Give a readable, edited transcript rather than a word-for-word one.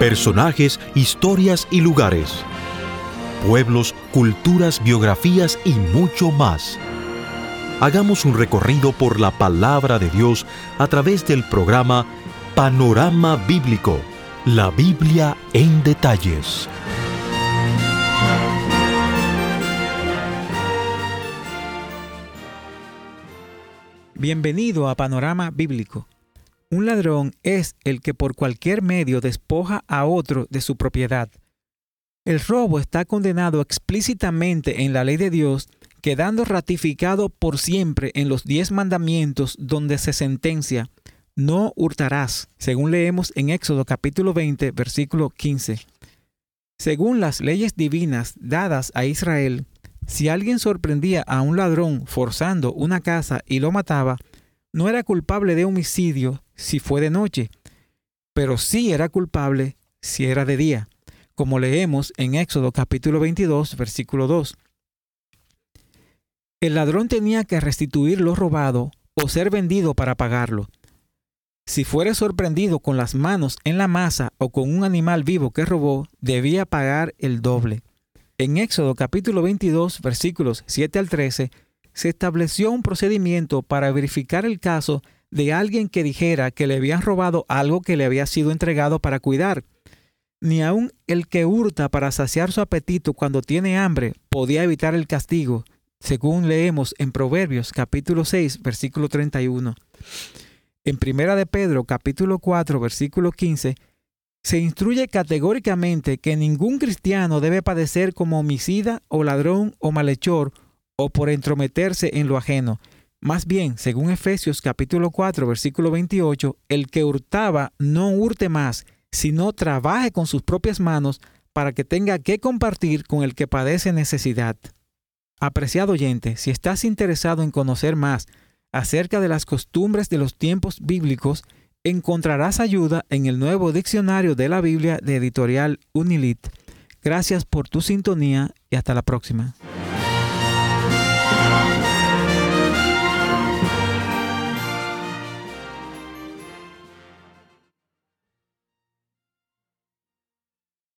Personajes, historias y lugares. Pueblos, culturas, biografías y mucho más. Hagamos un recorrido por la palabra de Dios a través del programa Panorama Bíblico, la Biblia en detalles. Bienvenido a Panorama Bíblico. Un ladrón es el que por cualquier medio despoja a otro de su propiedad. El robo está condenado explícitamente en la ley de Dios, quedando ratificado por siempre en los 10 mandamientos donde se sentencia: no hurtarás, según leemos en Éxodo capítulo 20, versículo 15. Según las leyes divinas dadas a Israel, si alguien sorprendía a un ladrón forzando una casa y lo mataba, no era culpable de homicidio si fue de noche, pero sí era culpable si era de día, como leemos en Éxodo capítulo 22, versículo 2. El ladrón tenía que restituir lo robado o ser vendido para pagarlo. Si fuera sorprendido con las manos en la masa o con un animal vivo que robó, debía pagar el doble. En Éxodo capítulo 22, versículos 7 al 13, se estableció un procedimiento para verificar el caso de alguien que dijera que le habían robado algo que le había sido entregado para cuidar. Ni aun el que hurta para saciar su apetito cuando tiene hambre podía evitar el castigo, según leemos en Proverbios capítulo 6, versículo 31. En Primera de Pedro capítulo 4, versículo 15, se instruye categóricamente que ningún cristiano debe padecer como homicida o ladrón o malhechor o por entrometerse en lo ajeno. Más bien, según Efesios capítulo 4, versículo 28, el que hurtaba no hurte más, sino trabaje con sus propias manos para que tenga que compartir con el que padece necesidad. Apreciado oyente, si estás interesado en conocer más acerca de las costumbres de los tiempos bíblicos, encontrarás ayuda en el nuevo diccionario de la Biblia de Editorial Unilit. Gracias por tu sintonía y hasta la próxima.